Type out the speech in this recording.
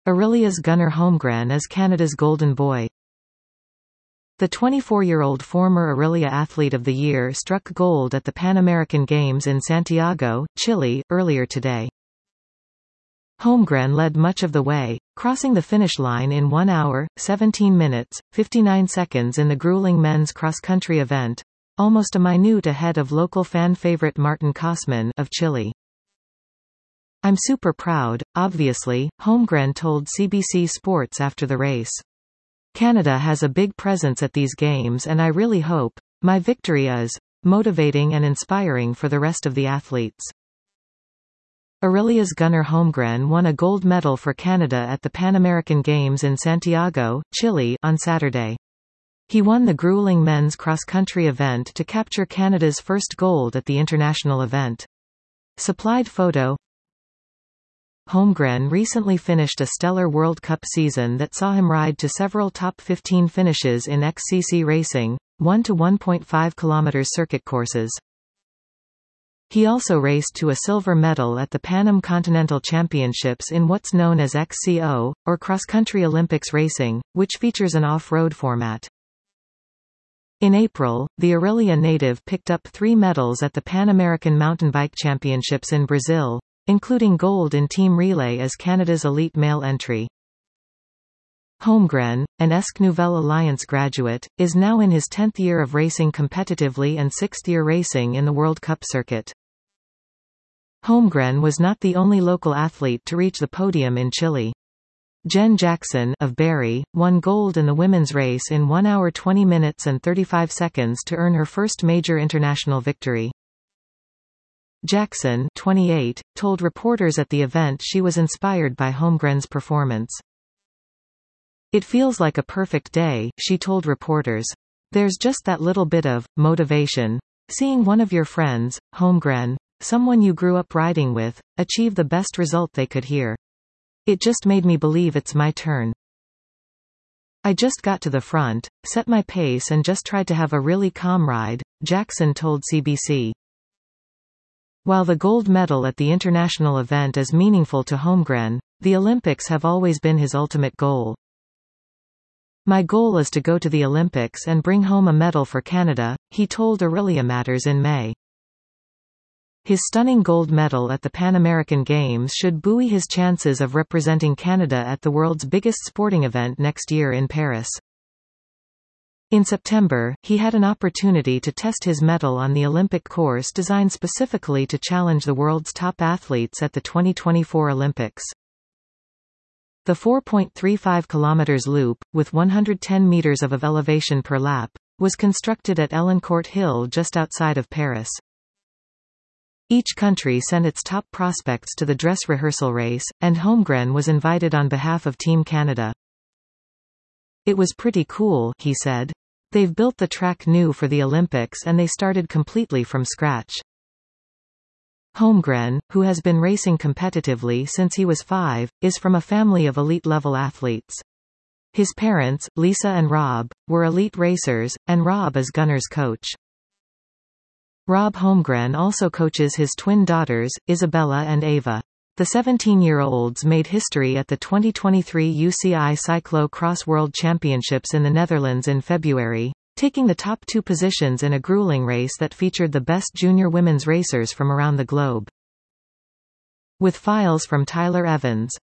Aurelius Gunnar Holmgren is Canada's Golden Boy. The 24-year-old former Aurelia Athlete of the Year struck gold at the Pan American Games in Santiago, Chile, earlier today. Holmgren led much of the way, crossing the finish line in 1 hour, 17 minutes, 59 seconds in the grueling men's cross-country event, almost a minute ahead of local fan favorite Martin Kosman of Chile. "I'm super proud, obviously," Holmgren told CBC Sports after the race. "Canada has a big presence at these games and I really hope my victory is motivating and inspiring for the rest of the athletes." Aurelius Gunnar Holmgren won a gold medal for Canada at the Pan American Games in Santiago, Chile, on Saturday. He won the grueling men's cross-country event to capture Canada's first gold at the international event. Supplied photo. Holmgren recently finished a stellar World Cup season that saw him ride to several top 15 finishes in XCC racing, 1 to 1.5 km circuit courses. He also raced to a silver medal at the Pan Am Continental Championships in what's known as XCO, or Cross-Country Olympics racing, which features an off-road format. In April, the Aurelia native picked up 3 medals at the Pan American Mountain Bike Championships in Brazil, including gold in team relay as Canada's elite male entry. Holmgren, an ESC Nouvelle Alliance graduate, is now in his 10th year of racing competitively and 6th year racing in the World Cup circuit. Holmgren was not the only local athlete to reach the podium in Chile. Jen Jackson of Barrie won gold in the women's race in 1 hour 20 minutes and 35 seconds to earn her first major international victory. Jackson, 28, told reporters at the event she was inspired by Holmgren's performance. "It feels like a perfect day," she told reporters. "There's just that little bit of motivation. Seeing one of your friends, Holmgren, someone you grew up riding with, achieve the best result they could here. It just made me believe it's my turn. I just got to the front, set my pace and just tried to have a really calm ride," Jackson told CBC. While the gold medal at the international event is meaningful to Holmgren, the Olympics have always been his ultimate goal. "My goal is to go to the Olympics and bring home a medal for Canada," he told Aurelia Matters in May. His stunning gold medal at the Pan American Games should buoy his chances of representing Canada at the world's biggest sporting event next year in Paris. In September, he had an opportunity to test his mettle on the Olympic course designed specifically to challenge the world's top athletes at the 2024 Olympics. The 4.35 km loop, with 110 meters of elevation per lap, was constructed at Elancourt Hill just outside of Paris. Each country sent its top prospects to the dress rehearsal race, and Holmgren was invited on behalf of Team Canada. "It was pretty cool," he said. "They've built the track new for the Olympics and they started completely from scratch." Holmgren, who has been racing competitively since he was 5, is from a family of elite-level athletes. His parents, Lisa and Rob, were elite racers, and Rob is Gunnar's coach. Rob Holmgren also coaches his twin daughters, Isabella and Ava. The 17-year-olds made history at the 2023 UCI Cyclo-Cross World Championships in the Netherlands in February, taking the top 2 positions in a grueling race that featured the best junior women's racers from around the globe. With files from Tyler Evans,